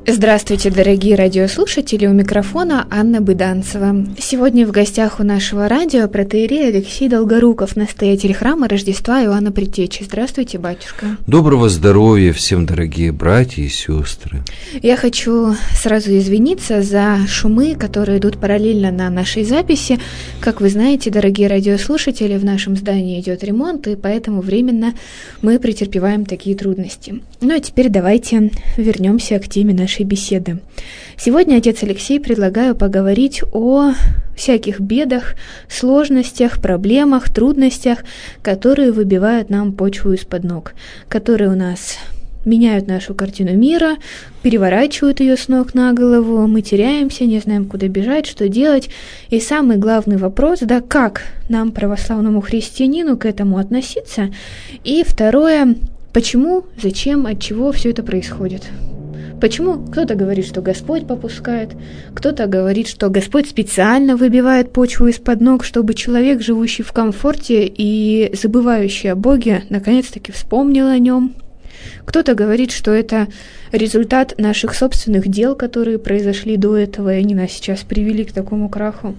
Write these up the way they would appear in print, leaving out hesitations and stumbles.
Здравствуйте, дорогие радиослушатели, у микрофона Анна Быданцева. Сегодня в гостях у нашего радио протоиерей Алексей Долгоруков, настоятель храма Рождества Иоанна Предтечи. Здравствуйте, батюшка. Доброго здоровья всем, дорогие братья и сестры. Я хочу сразу извиниться за шумы, которые идут параллельно на нашей записи. Как вы знаете, дорогие радиослушатели, в нашем здании идет ремонт, и поэтому временно мы претерпеваем такие трудности. Ну а теперь давайте вернемся к теме нашей беседы. Сегодня, отец Алексей, предлагаю поговорить о всяких бедах, сложностях, проблемах, трудностях, которые выбивают нам почву из-под ног, которые у нас меняют нашу картину мира, переворачивают ее с ног на голову, мы теряемся, не знаем, куда бежать, что делать. И самый главный вопрос, да, как нам, православному христианину, к этому относиться? И второе, почему, зачем, от чего все это происходит? Почему? Кто-то говорит, что Господь попускает, кто-то говорит, что Господь специально выбивает почву из-под ног, чтобы человек, живущий в комфорте и забывающий о Боге, наконец-таки вспомнил о нем. Кто-то говорит, что это результат наших собственных дел, которые произошли до этого, и они нас сейчас привели к такому краху.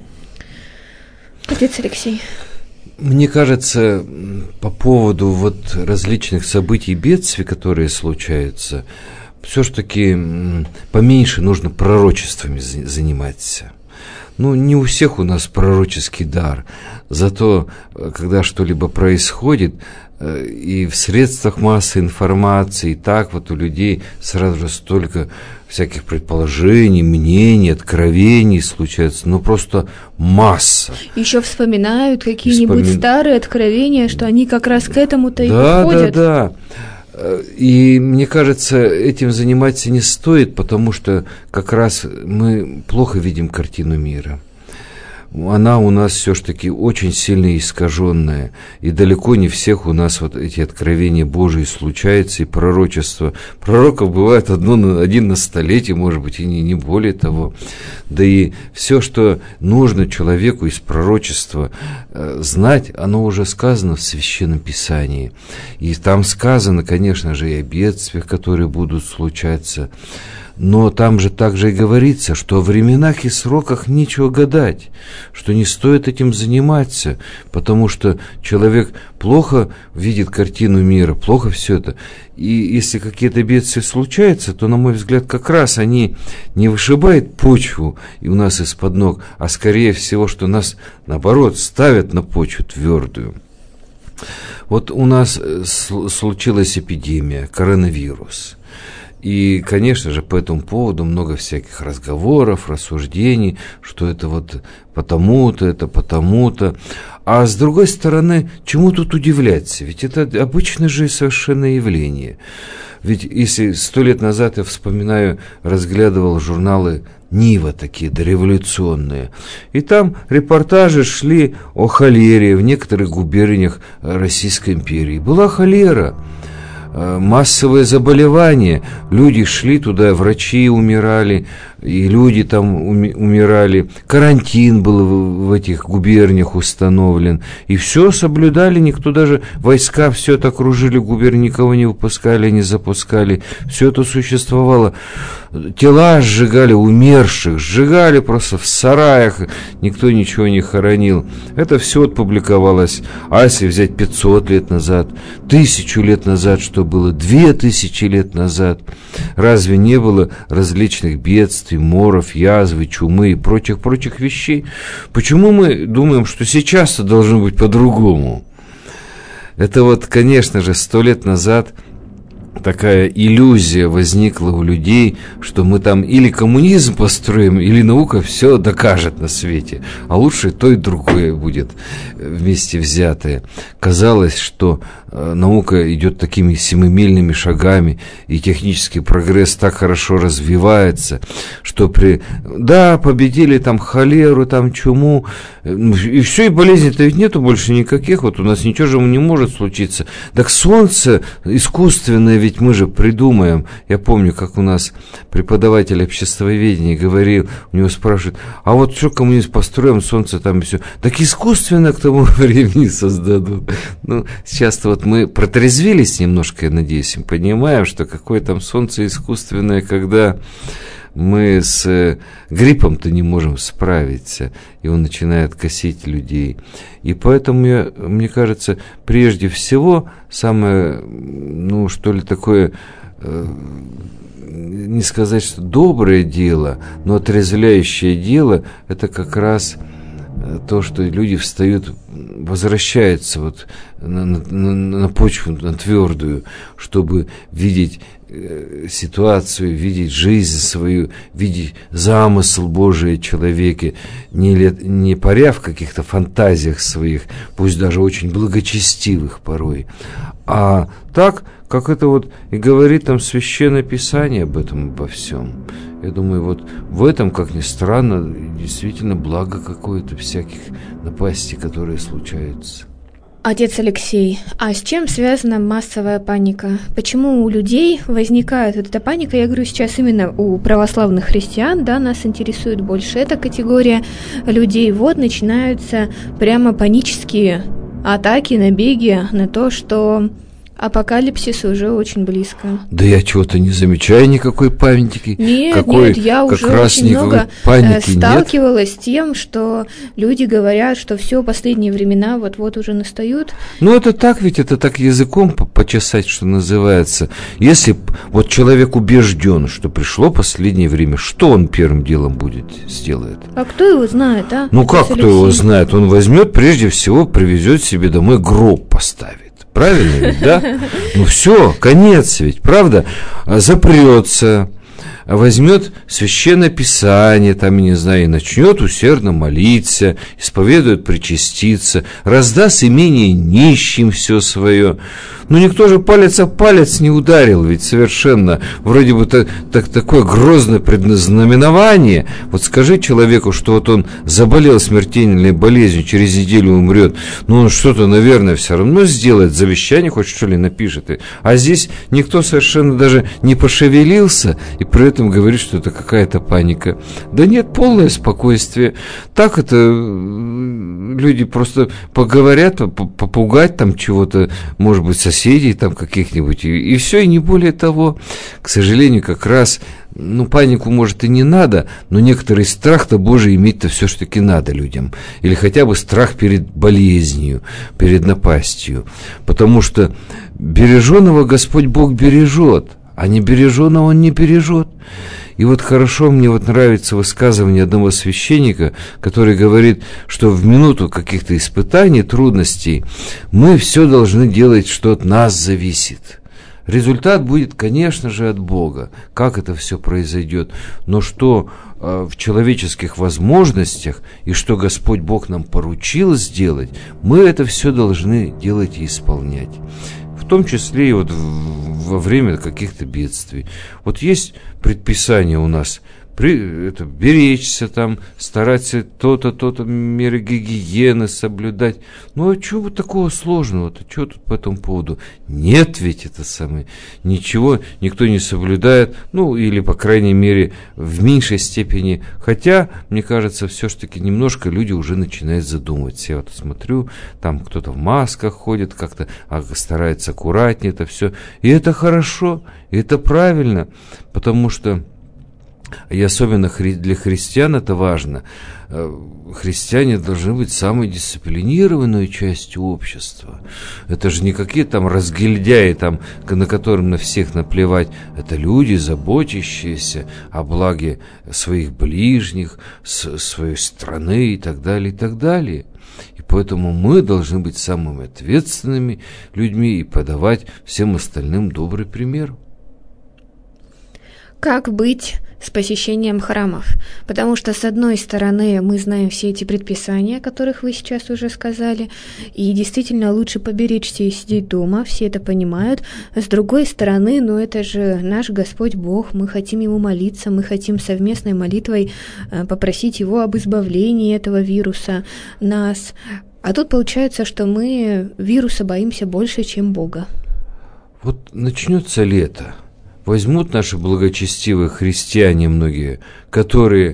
Отец Алексей. Мне кажется, по поводу различных событий и бедствий, которые случаются, все-таки поменьше нужно пророчествами заниматься. Не у всех у нас пророческий дар, зато когда что-либо происходит, и в средствах массовой информации, и так у людей сразу же столько всяких предположений, мнений, откровений случается, просто масса. Еще вспоминают какие-нибудь старые откровения, что они как раз к этому-то и подходят. Да. И мне кажется, этим заниматься не стоит, потому что как раз мы плохо видим картину мира. Она у нас все-таки очень сильно искаженная, и далеко не всех у нас эти откровения Божии случаются, и пророчества. Пророков бывает один на столетие, может быть, и не более того. Да и все, что нужно человеку из пророчества знать, оно уже сказано в Священном Писании. И там сказано, конечно же, и о бедствиях, которые будут случаться. Но там же также и говорится, что о временах и сроках нечего гадать, что не стоит этим заниматься, потому что человек плохо видит картину мира, плохо все это. И если какие-то бедствия случаются, то, на мой взгляд, как раз они не вышибают почву и у нас из-под ног, а скорее всего, что нас, наоборот, ставят на почву твердую. У нас случилась эпидемия, коронавирус. И, конечно же, по этому поводу много всяких разговоров, рассуждений, что это потому-то, это потому-то. А с другой стороны, чему тут удивляться? Ведь это обычное же совершенно явление. Ведь если 100 лет назад, я вспоминаю, разглядывал журналы «Нива» такие дореволюционные, и там репортажи шли о холере в некоторых губерниях Российской империи. Была холера. Массовые заболевания, люди шли туда, врачи умирали, и люди там умирали, карантин был в этих губерниях установлен, и все соблюдали, никто даже, войска все это окружили, губернии никого не выпускали, не запускали, все это существовало. Тела сжигали умерших, сжигали просто в сараях, никто ничего не хоронил. Это все отпубликовалось. А если взять 500 лет назад, 1000 лет назад, что было, 2000 лет назад, разве не было различных бедствий, моров, язвы, чумы и прочих вещей? Почему мы думаем, что сейчас-то должно быть по-другому? Это конечно же, 100 лет назад такая иллюзия возникла у людей, что мы там или коммунизм построим, или наука все докажет на свете, а лучше то и другое будет вместе взятое. Казалось, что наука идет такими семимильными шагами, и технический прогресс так хорошо развивается, что победили там холеру, там чуму, и все, и болезней-то ведь нету больше никаких, у нас ничего же не может случиться. Так солнце искусственное ведь мы же придумаем. Я помню, как у нас преподаватель обществоведения говорил, у него спрашивают, а что коммунизм построим, солнце там и все. Так искусственно к тому времени создадут. Сейчас-то вот мы протрезвились немножко, я надеюсь, и понимаем, что какое там солнце искусственное, когда мы с гриппом-то не можем справиться, и он начинает косить людей. И поэтому, мне кажется, прежде всего, самое, что ли, такое, не сказать, что доброе дело, но отрезвляющее дело, это как раз то, что люди встают, возвращаются вот на почву, на твердую, чтобы видеть ситуацию, видеть жизнь свою, видеть замысел Божий в человеке, не паря в каких-то фантазиях своих, пусть даже очень благочестивых порой, а так, как это вот и говорит там Священное Писание об этом, обо всем. Я думаю, вот в этом, как ни странно, действительно благо какое-то всяких напастей, которые случаются. Отец Алексей, а с чем связана массовая паника? Почему у людей возникает вот эта паника? Я говорю сейчас именно у православных христиан, да, нас интересует больше эта категория людей. Вот начинаются прямо панические атаки, набеги на то, что апокалипсис уже очень близко. Да я чего-то не замечаю никакой паники. Нет, я уже очень много сталкивалась с тем, что люди говорят, что все, последние времена вот-вот уже настают. Ну это так, ведь это так языком почесать, что называется. Если вот человек убежден, что пришло последнее время, что он первым делом сделает? А кто его знает, а? Ну как кто его знает? Он возьмет, прежде всего, привезет себе домой гроб, поставит. Правильно ведь, да? Ну все, конец ведь, правда? Запрется, возьмет Священное Писание, там, я не знаю, и начнет усердно молиться, исповедует причаститься, раздаст имение нищим все свое. Ну никто же палец о палец не ударил, ведь совершенно, вроде бы такое грозное предзнаменование. Вот скажи человеку, что вот он заболел смертельной болезнью, через неделю умрет, но он что-то, наверное, все равно сделает, завещание хоть что ли напишет. А здесь никто совершенно даже не пошевелился, и при этом говорит, что это какая-то паника. Да нет, полное спокойствие. Так это люди просто поговорят, попугать там чего-то, может быть, соседей там каких-нибудь, и все, и не более того. К сожалению, как раз, панику, может, и не надо, но некоторый страх-то Божий иметь-то все-таки надо людям. Или хотя бы страх перед болезнью, перед напастью. Потому что береженого Господь Бог бережет, а не береженого Он не бережет. И вот хорошо мне нравится высказывание одного священника, который говорит, что в минуту каких-то испытаний, трудностей, мы все должны делать, что от нас зависит. Результат будет, конечно же, от Бога, как это все произойдет, но что в человеческих возможностях и что Господь Бог нам поручил сделать, мы это все должны делать и исполнять. В том числе и во время каких-то бедствий. Вот есть предписание у нас беречься там, стараться то-то, меры гигиены соблюдать. Ну, а чего такого сложного-то? Чего тут по этому поводу? Нет ведь ничего никто не соблюдает, или, по крайней мере, в меньшей степени. Хотя, мне кажется, все-таки немножко люди уже начинают задумываться. Я вот смотрю, там кто-то в масках ходит, как-то старается аккуратнее это все. И это хорошо, и это правильно, потому что и особенно для христиан это важно. Христиане должны быть самой дисциплинированной частью общества. Это же не какие-то там разгильдяи, на которым на всех наплевать. Это люди, заботящиеся о благе своих ближних, своей страны и так далее, и так далее. И поэтому мы должны быть самыми ответственными людьми и подавать всем остальным добрый пример. Как быть с посещением храмов? Потому что, с одной стороны, мы знаем все эти предписания, о которых вы сейчас уже сказали, и действительно лучше поберечься и сидеть дома, все это понимают. С другой стороны, это же наш Господь Бог, мы хотим Ему молиться, мы хотим совместной молитвой попросить Его об избавлении этого вируса нас. А тут получается, что мы вируса боимся больше, чем Бога. Вот начнется лето. Возьмут наши благочестивые христиане многие, которые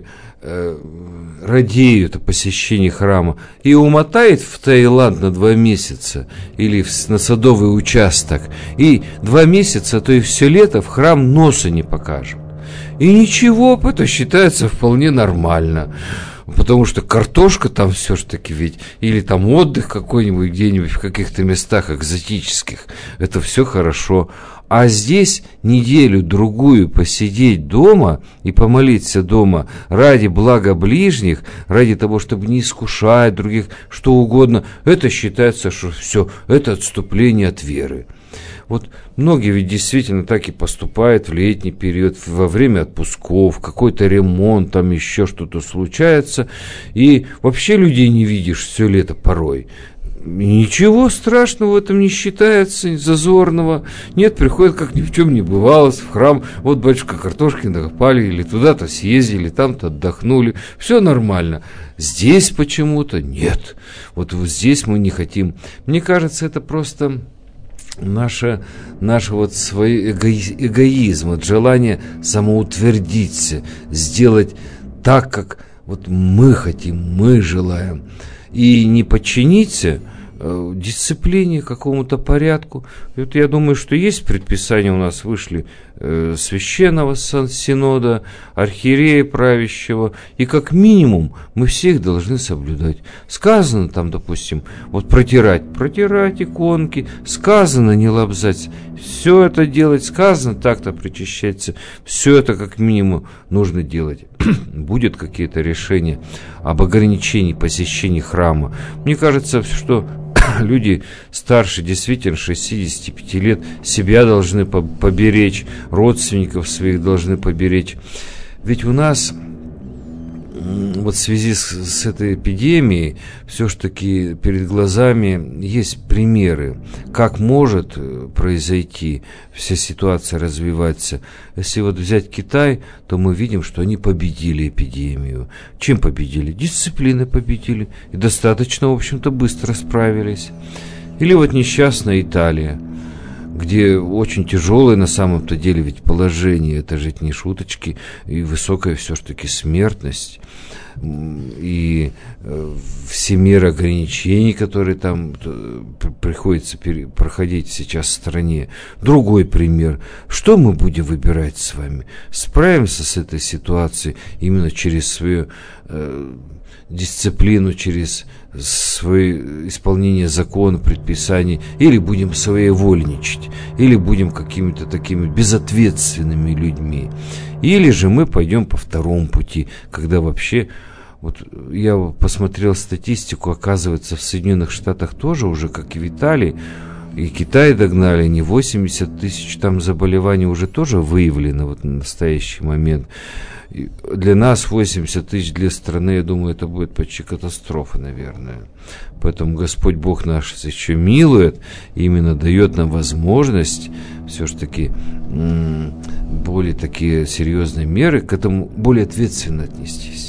радеют о посещении храма, и умотает в Таиланд на 2 месяца или на садовый участок, и 2 месяца, а то и все лето в храм носа не покажут. И ничего, это считается вполне нормально. Потому что картошка там все-таки ведь, или там отдых какой-нибудь где-нибудь в каких-то местах экзотических, это все хорошо. А здесь неделю-другую посидеть дома и помолиться дома ради блага ближних, ради того, чтобы не искушать других, что угодно, это считается, что все, это отступление от веры. Вот многие ведь действительно так и поступают в летний период, во время отпусков, какой-то ремонт, там еще что-то случается, и вообще людей не видишь все лето порой. Ничего страшного в этом не считается, зазорного. Нет, приходят, как ни в чем не бывало, в храм, вот батюшка картошки накопали, или туда-то съездили, там-то отдохнули, все нормально. Здесь почему-то нет. Вот здесь мы не хотим. Мне кажется, это просто наше вот свой эгоизм, вот желание самоутвердиться, сделать так, как вот мы хотим, мы желаем, и не подчиниться дисциплине, какому-то порядку. И вот я думаю, что есть предписания, у нас вышли священного синода, архиерея правящего, и как минимум мы всех должны соблюдать. Сказано там, допустим, вот протирать иконки, сказано не лобзать, все это делать, сказано так-то причащаться, все это как минимум нужно делать. Будет какие-то решения об ограничении посещения храма. Мне кажется, что люди старше, действительно, 65 лет, себя должны поберечь, родственников своих должны поберечь. Ведь у нас вот в связи с этой эпидемией все-таки перед глазами есть примеры, как может произойти, вся ситуация развиваться. Если вот взять Китай, то мы видим, что они победили эпидемию. Чем победили? Дисциплиной победили. И достаточно, в общем-то, быстро справились. Или вот несчастная Италия, где очень тяжелое на самом-то деле ведь положение, это же не шуточки, и высокая все-таки смертность, и все меры ограничений, которые там приходится проходить сейчас в стране. Другой пример. Что мы будем выбирать с вами? Справимся с этой ситуацией именно через свою дисциплину, через свое исполнение закона, предписаний, или будем своевольничать, или будем какими-то такими безответственными людьми, или же мы пойдем по второму пути, когда вообще, вот я посмотрел статистику, оказывается, в Соединенных Штатах тоже уже, как и в Италии, и Китай догнали, не 80 тысяч там заболеваний уже тоже выявлено вот на настоящий момент. И для нас 80 тысяч, для страны, я думаю, это будет почти катастрофа, наверное. Поэтому Господь Бог наш еще милует, именно дает нам возможность все-таки более такие серьезные меры, к этому более ответственно отнестись.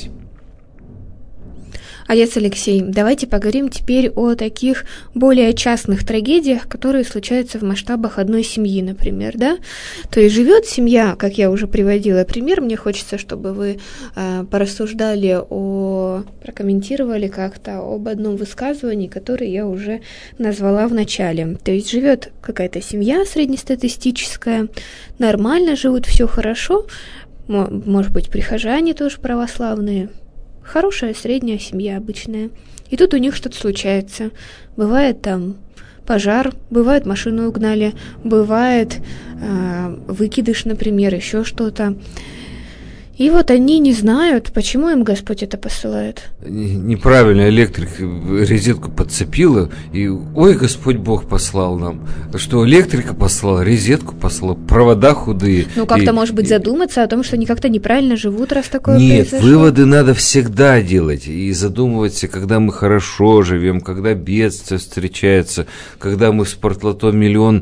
Отец Алексей, давайте поговорим теперь о таких более частных трагедиях, которые случаются в масштабах одной семьи, например, да? То есть живет семья, как я уже приводила пример, мне хочется, чтобы вы порассуждали, прокомментировали как-то об одном высказывании, которое я уже назвала в начале. То есть живет какая-то семья среднестатистическая, нормально живут, все хорошо, может быть, прихожане тоже православные, хорошая средняя семья обычная. И тут у них что-то случается. Бывает там пожар, бывает машину угнали, бывает выкидыш, например, еще что-то. И вот они не знают, почему им Господь это посылает. Неправильно электрик розетку подцепила, и ой, Господь Бог послал нам. Что электрика послал, розетку послал, провода худые. Ну, как-то, может быть, задуматься о том, что они как-то неправильно живут, раз такое произошло. Нет, выводы надо всегда делать. И задумываться, когда мы хорошо живем, когда бедствие встречается, когда мы в спортлото $1 миллион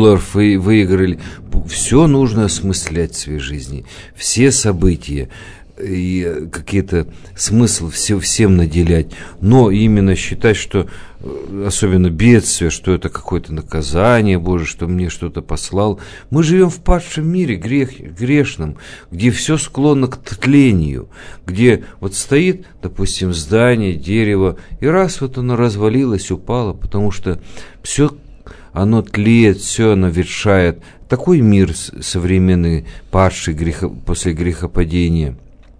выиграли. Все нужно осмыслять в своей жизни. Все события. и какие-то смысл всем наделять, но именно считать, что особенно бедствие, что это какое-то наказание Божие, что мне что-то послал. Мы живем в падшем мире, грешном, где все склонно к тлению, где вот стоит, допустим, здание, дерево, и раз вот оно развалилось, упало, потому что все оно тлеет, все оно ветшает. Такой мир современный, падший после грехопадения.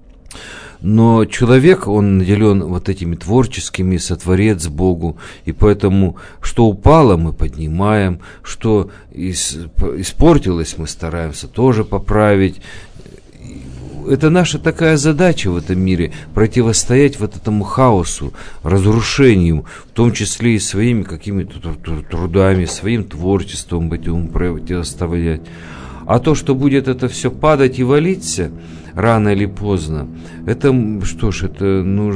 Но человек, он наделен вот этими творческими, сотворец Богу, и поэтому, что упало, мы поднимаем, что испортилось, мы стараемся тоже поправить. Это наша такая задача в этом мире, противостоять вот этому хаосу, разрушению, в том числе и своими какими-то трудами, своим творчеством этому противостоять. А то, что будет это все падать и валиться рано или поздно, это, что ж, это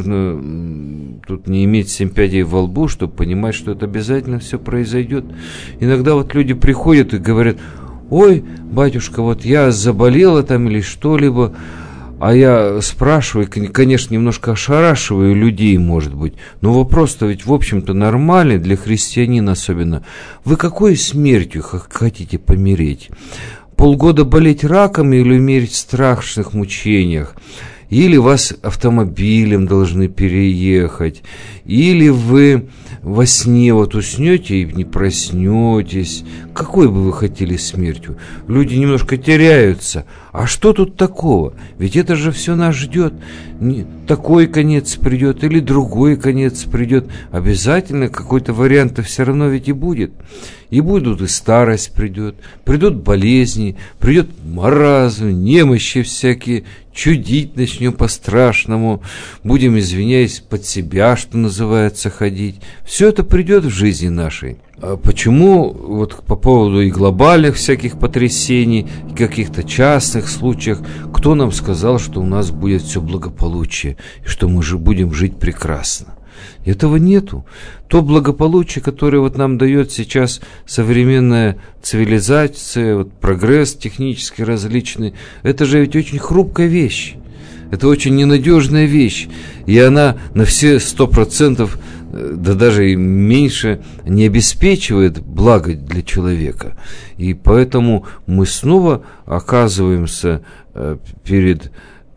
нужно тут не иметь 7 пядей во лбу, чтобы понимать, что это обязательно все произойдет. Иногда вот люди приходят и говорят: ой, батюшка, вот я заболела там или что-либо, а я спрашиваю, конечно, немножко ошарашиваю людей, может быть, но вопрос-то ведь, в общем-то, нормальный для христианина особенно. Вы какой смертью хотите помереть? Полгода болеть раком или умереть в страшных мучениях? Или вас автомобилем должны переехать? Или вы во сне вот уснете и не проснетесь? Какой бы вы хотели смертью? Люди немножко теряются. А что тут такого? Ведь это же все нас ждет. Такой конец придет или другой конец придет. Обязательно какой-то вариант все равно ведь и будет. И будут, и старость придет, придут болезни, придет маразм, немощи всякие, чудить начнем по-страшному, будем, извиняюсь, под себя, что называется, ходить. Все это придет в жизни нашей. А почему вот по поводу и глобальных всяких потрясений, и каких-то частных случаев, кто нам сказал, что у нас будет все благополучие, и что мы же будем жить прекрасно? Этого нету. То благополучие, которое вот нам дает сейчас современная цивилизация, вот прогресс технический различный, это же ведь очень хрупкая вещь. Это очень ненадежная вещь. И она на все 100%, да даже и меньше, не обеспечивает благо для человека. И поэтому мы снова оказываемся перед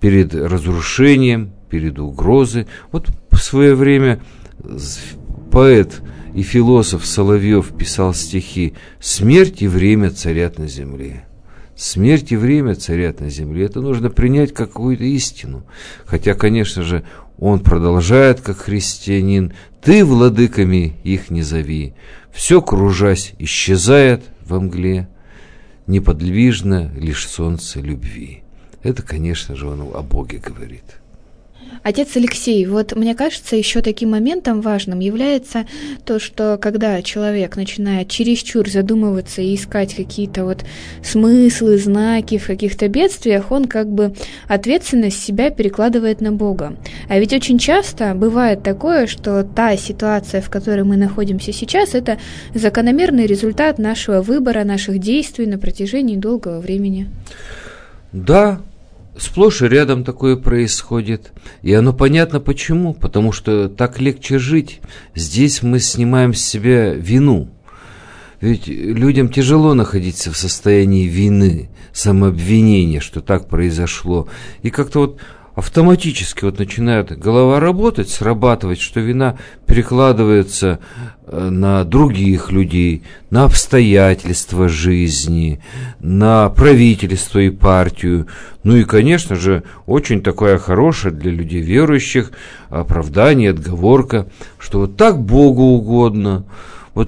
разрушением, перед угрозой. Вот в свое время поэт и философ Соловьев писал стихи: «Смерть и время царят на земле». Смерть и время царят на земле. Это нужно принять как какую-то истину. Хотя, конечно же, он продолжает, как христианин: «Ты владыками их не зови, все, кружась, исчезает во мгле, неподвижно лишь солнце любви». Это, конечно же, он о Боге говорит. Отец Алексей, вот мне кажется, еще таким моментом важным является то, что когда человек начинает чересчур задумываться и искать какие-то вот смыслы, знаки в каких-то бедствиях, он как бы ответственность себя перекладывает на Бога. А ведь очень часто бывает такое, что та ситуация, в которой мы находимся сейчас, это закономерный результат нашего выбора, наших действий на протяжении долгого времени. Да, сплошь и рядом такое происходит. И оно понятно почему. Потому что так легче жить. Здесь мы снимаем с себя вину. Ведь людям тяжело находиться в состоянии вины, самообвинения, что так произошло. И как-то вот автоматически вот начинает голова работать, срабатывать, что вина перекладывается на других людей, на обстоятельства жизни, на правительство и партию. Ну и, конечно же, очень такое хорошее для людей верующих оправдание, отговорка, что вот так Богу угодно. Вот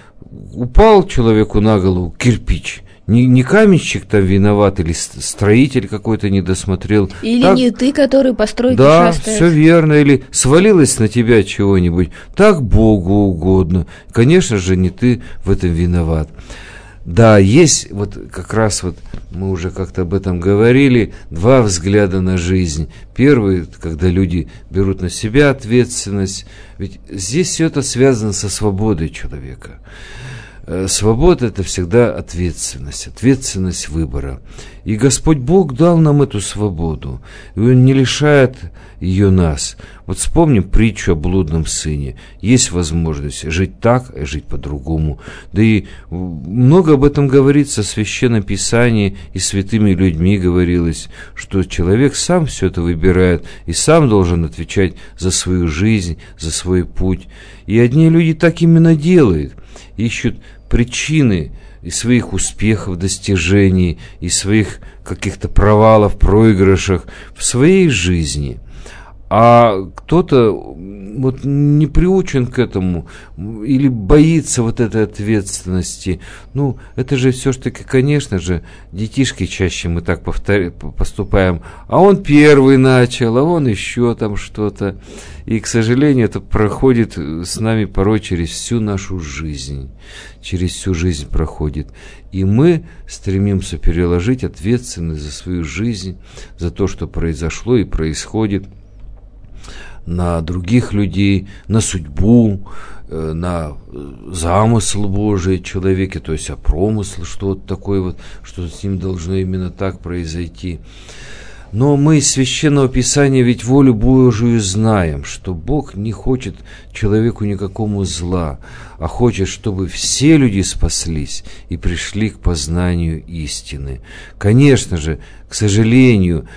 упал человеку на голову кирпич, не каменщик там виноват, или строитель какой-то не досмотрел. Или так, не ты, который постройки да, шастаешь. все верно. Или свалилось на тебя чего-нибудь. Так Богу угодно. Конечно же, не ты в этом виноват. Да, есть вот как раз вот, мы уже как-то об этом говорили, два взгляда на жизнь. Первый, когда люди берут на себя ответственность. Ведь здесь все это связано со свободой человека. свобода – это всегда ответственность выбора. И Господь Бог дал нам эту свободу, и Он не лишает ее нас. Вот вспомним притчу о блудном сыне. Есть возможность жить так, а жить по-другому. Да и много об этом говорится в Священном Писании, и святыми людьми говорилось, что человек сам все это выбирает и сам должен отвечать за свою жизнь, за свой путь. И одни люди так именно делают, ищут причины и своих успехов, достижений, и своих каких-то провалов, проигрышах в своей жизни. А кто-то вот не приучен к этому или боится вот этой ответственности. Ну, это же все-таки, конечно же, детишки чаще мы так поступаем. А он первый начал, а он еще там что-то. И, к сожалению, это проходит с нами порой через всю нашу жизнь. Через всю жизнь проходит. И мы стремимся переложить ответственность за свою жизнь, за то, что произошло и происходит, на других людей, на судьбу, на замысл Божий человеке, то есть о промысл, что-то такое вот, что с ним должно именно так произойти. Но мы из Священного Писания ведь волю Божию знаем, что Бог не хочет человеку никакому зла, а хочет, чтобы все люди спаслись и пришли к познанию истины. Конечно же, к сожалению,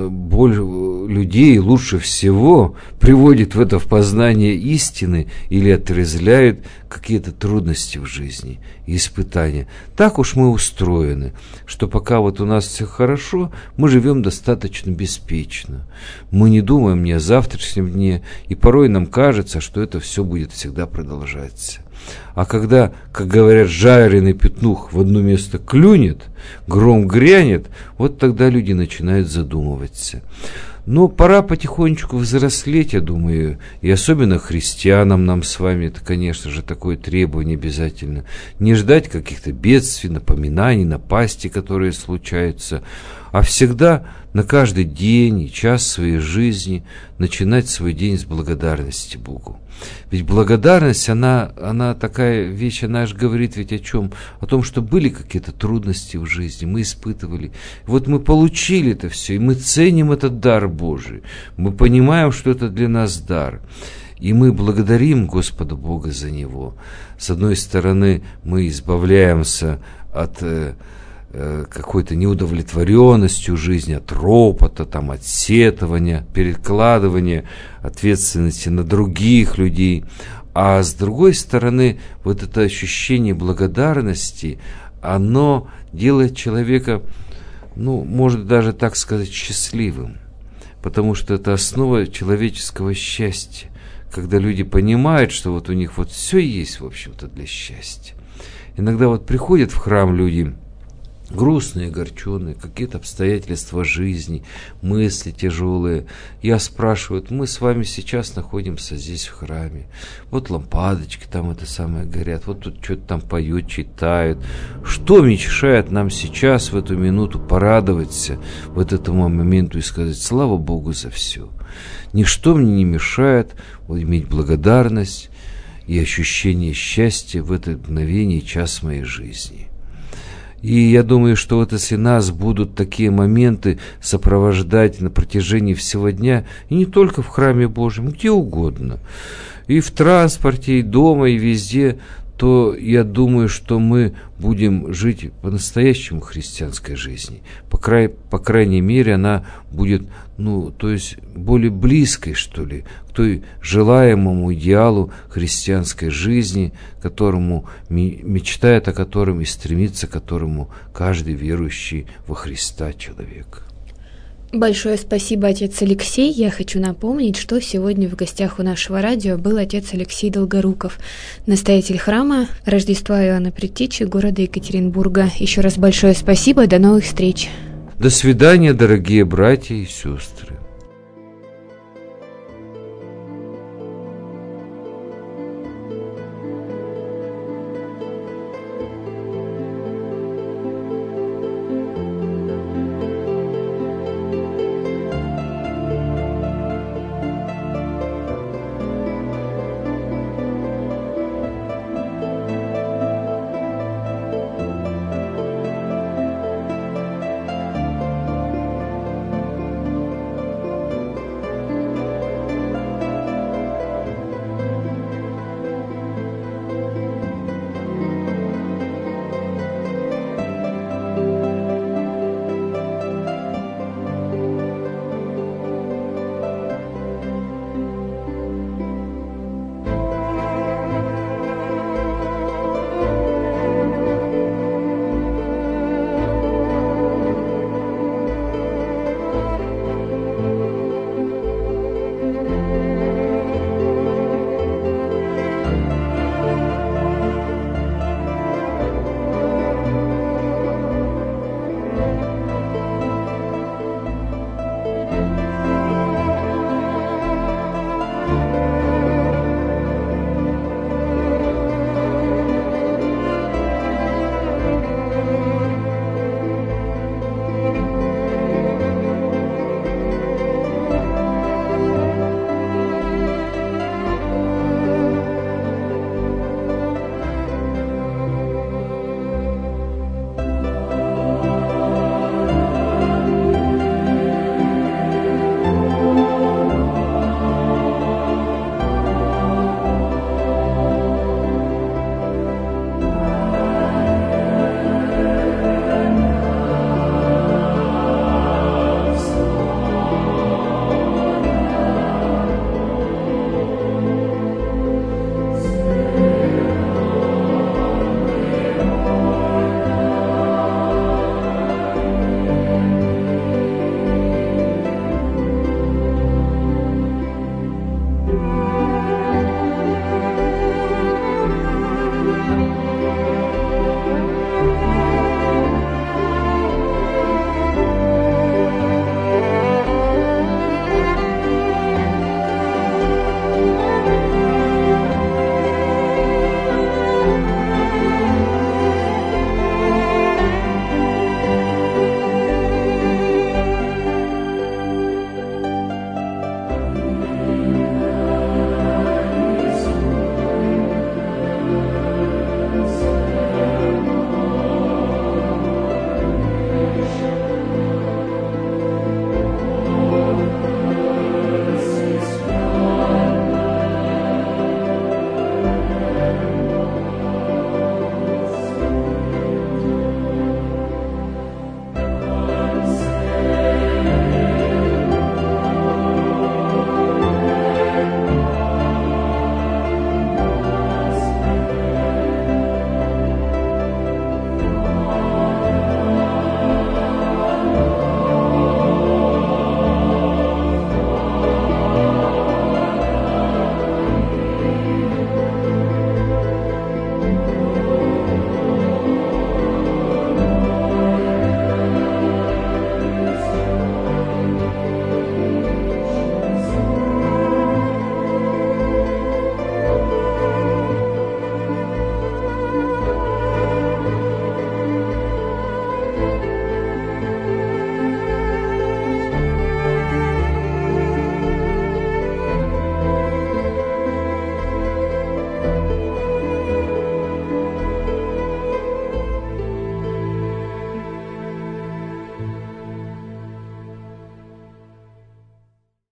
людей лучше всего приводит в это в познание истины или отрезвляют какие-то трудности в жизни и испытания. Так уж мы устроены, что пока вот у нас все хорошо, мы живем достаточно беспечно. Мы не думаем ни о завтрашнем дне, и порой нам кажется, что это все будет всегда продолжаться. А когда, как говорят, жареный петух в одно место клюнет, гром грянет, вот тогда люди начинают задумываться. Но пора потихонечку взрослеть, я думаю, и особенно христианам, нам с вами, это, конечно же, такое требование обязательно. Не ждать каких-то бедствий, напоминаний, напастей, которые случаются, а всегда на каждый день и час своей жизни начинать свой день с благодарности Богу. Ведь благодарность, она такая вещь, она же говорит ведь о чем? О том, что были какие-то трудности в жизни, мы испытывали. Вот мы получили это все, и мы ценим этот дар Божий. Мы понимаем, что это для нас дар. И мы благодарим Господа Бога за него. С одной стороны, мы избавляемся от какой-то неудовлетворенностью жизни, от ропота, там, от сетования, перекладывания ответственности на других людей. А с другой стороны, вот это ощущение благодарности, оно делает человека, может даже так сказать, счастливым. Потому что это основа человеческого счастья. Когда люди понимают, что вот у них вот все есть, в общем-то, для счастья. Иногда вот приходят в храм люди грустные, огорченные, какие-то обстоятельства жизни, мысли тяжелые. Я спрашиваю, мы с вами сейчас находимся здесь в храме. Вот лампадочки там это самое горят, вот тут что-то там поют, читают. Что мешает нам сейчас в эту минуту порадоваться вот этому моменту и сказать слава Богу за все? Ничто мне не мешает иметь благодарность и ощущение счастья в это мгновение, час моей жизни. И я думаю, что вот если нас будут такие моменты сопровождать на протяжении всего дня, и не только в храме Божьем, где угодно, и в транспорте, и дома, и везде, то я думаю, что мы будем жить по-настоящему христианской жизни. По крайней мере, она будет, более близкой, что ли, к той желаемому идеалу христианской жизни, которому мечтает, о котором и стремится к которому каждый верующий во Христа человек. Большое спасибо, отец Алексей. Я хочу напомнить, что сегодня в гостях у нашего радио был отец Алексей Долгоруков, настоятель храма Рождества Иоанна Предтечи города Екатеринбурга. Еще раз большое спасибо, до новых встреч. До свидания, дорогие братья и сестры.